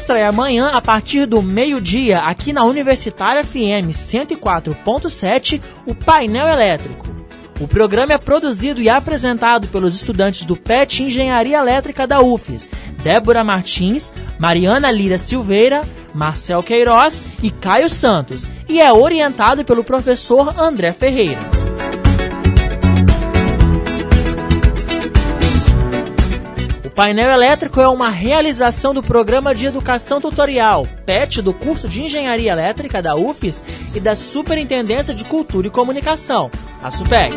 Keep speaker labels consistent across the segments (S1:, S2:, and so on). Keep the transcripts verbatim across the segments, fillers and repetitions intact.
S1: estreia amanhã a partir do meio-dia aqui na Universitária F M cento e quatro ponto sete, o Painel Elétrico. O programa é produzido e apresentado pelos estudantes do P E T Engenharia Elétrica da U F E S, Débora Martins, Mariana Lira Silveira, Marcel Queiroz e Caio Santos, e é orientado pelo professor André Ferreira. O Painel Elétrico é uma realização do Programa de Educação Tutorial, P E T, do curso de Engenharia Elétrica da U F E S e da Superintendência de Cultura e Comunicação, a SUPEC.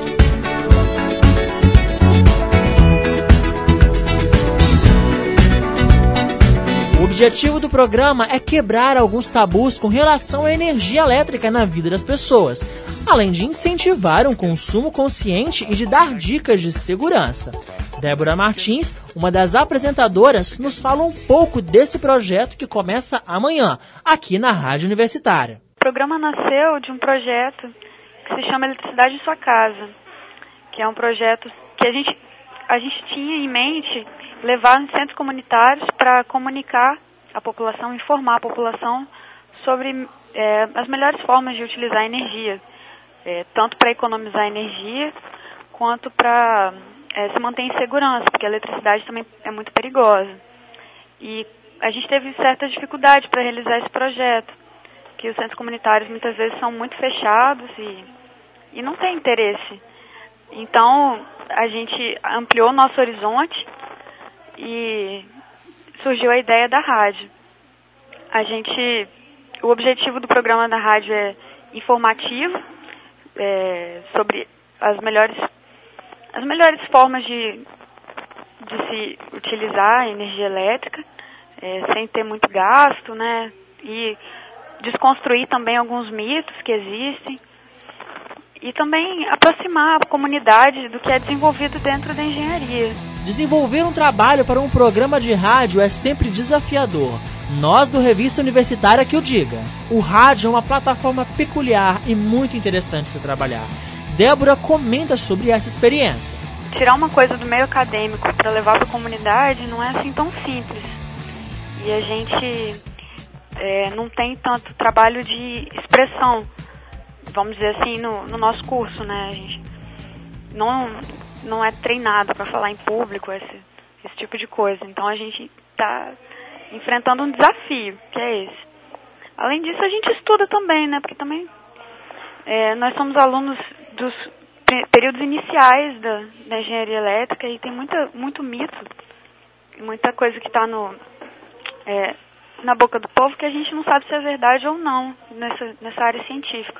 S1: O objetivo do programa é quebrar alguns tabus com relação à energia elétrica na vida das pessoas, além de incentivar um consumo consciente e de dar dicas de segurança. Débora Martins, uma das apresentadoras, nos fala um pouco desse projeto que começa amanhã, aqui na Rádio Universitária.
S2: O programa nasceu de um projeto que se chama Eletricidade em Sua Casa, que é um projeto que a gente, a gente tinha em mente levar em centros comunitários para comunicar a população, informar a população sobre é, as melhores formas de utilizar a energia, é, tanto para economizar energia quanto para é, se manter em segurança, porque a eletricidade também é muito perigosa. E a gente teve certa dificuldade para realizar esse projeto, que os centros comunitários muitas vezes são muito fechados e, e não tem interesse. Então, a gente ampliou nosso horizonte e surgiu a ideia da rádio. A gente, o objetivo do programa da rádio é informativo, é, sobre as melhores, as melhores formas de, de se utilizar a energia elétrica, é, sem ter muito gasto, né? E desconstruir também alguns mitos que existem. E também aproximar a comunidade do que é desenvolvido dentro da engenharia.
S1: Desenvolver um trabalho para um programa de rádio é sempre desafiador. Nós do Revista Universitária que o diga. O rádio é uma plataforma peculiar e muito interessante de se trabalhar. Débora comenta sobre essa experiência.
S2: Tirar uma coisa do meio acadêmico para levar para a comunidade não é assim tão simples. E a gente é, não tem tanto trabalho de expressão, vamos dizer assim, no, no nosso curso, né? A gente não, não é treinado para falar em público, esse, esse tipo de coisa. Então a gente está enfrentando um desafio, que é esse. Além disso, a gente estuda também, né? Porque também é, nós somos alunos dos períodos iniciais da, da engenharia elétrica e tem muita, muito mito, muita coisa que está no... É, na boca do povo que a gente não sabe se é verdade ou não nessa, nessa área científica.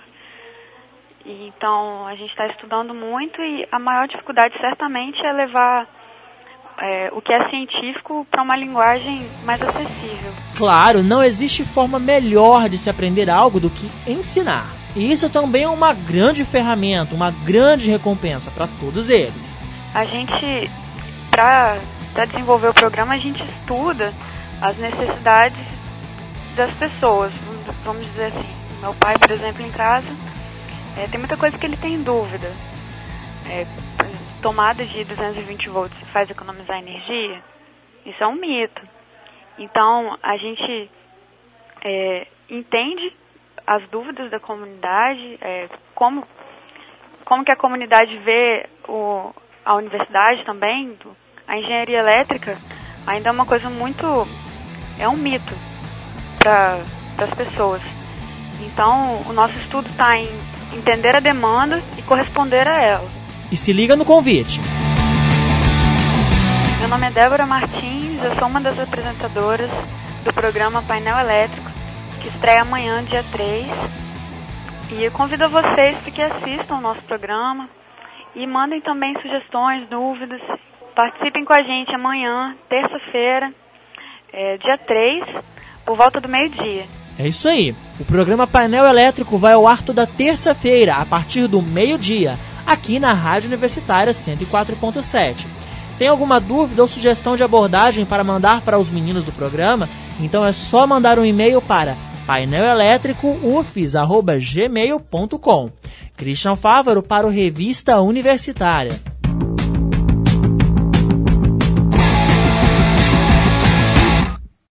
S2: E, então, a gente está estudando muito e a maior dificuldade certamente é levar é, o que é científico para uma linguagem mais acessível.
S1: Claro, não existe forma melhor de se aprender algo do que ensinar. E isso também é uma grande ferramenta, uma grande recompensa para todos eles.
S2: A gente, para desenvolver o programa, a gente estuda as necessidades das pessoas, vamos dizer assim. Meu pai, por exemplo, em casa, é, tem muita coisa que ele tem dúvida. É, tomada de duzentos e vinte volts faz economizar energia? Isso é um mito. Então, a gente é, entende as dúvidas da comunidade, é, como, como que a comunidade vê o, a universidade também, do, a engenharia elétrica, ainda é uma coisa muito... é um mito para as pessoas. Então, o nosso estudo está em entender a demanda e corresponder a ela.
S1: E se liga no convite.
S2: Meu nome é Débora Martins, eu sou uma das apresentadoras do programa Painel Elétrico, que estreia amanhã, dia três. E eu convido vocês para que assistam o nosso programa e mandem também sugestões, dúvidas. Participem com a gente amanhã, terça-feira, é, dia três, por volta do meio-dia.
S1: É isso aí. O programa Painel Elétrico vai ao ar toda terça-feira, a partir do meio-dia, aqui na Rádio Universitária cento e quatro ponto sete. Tem alguma dúvida ou sugestão de abordagem para mandar para os meninos do programa? Então é só mandar um e-mail para painel elétrico u f e s arroba gmail ponto com. Christian Fávaro para o Revista Universitária.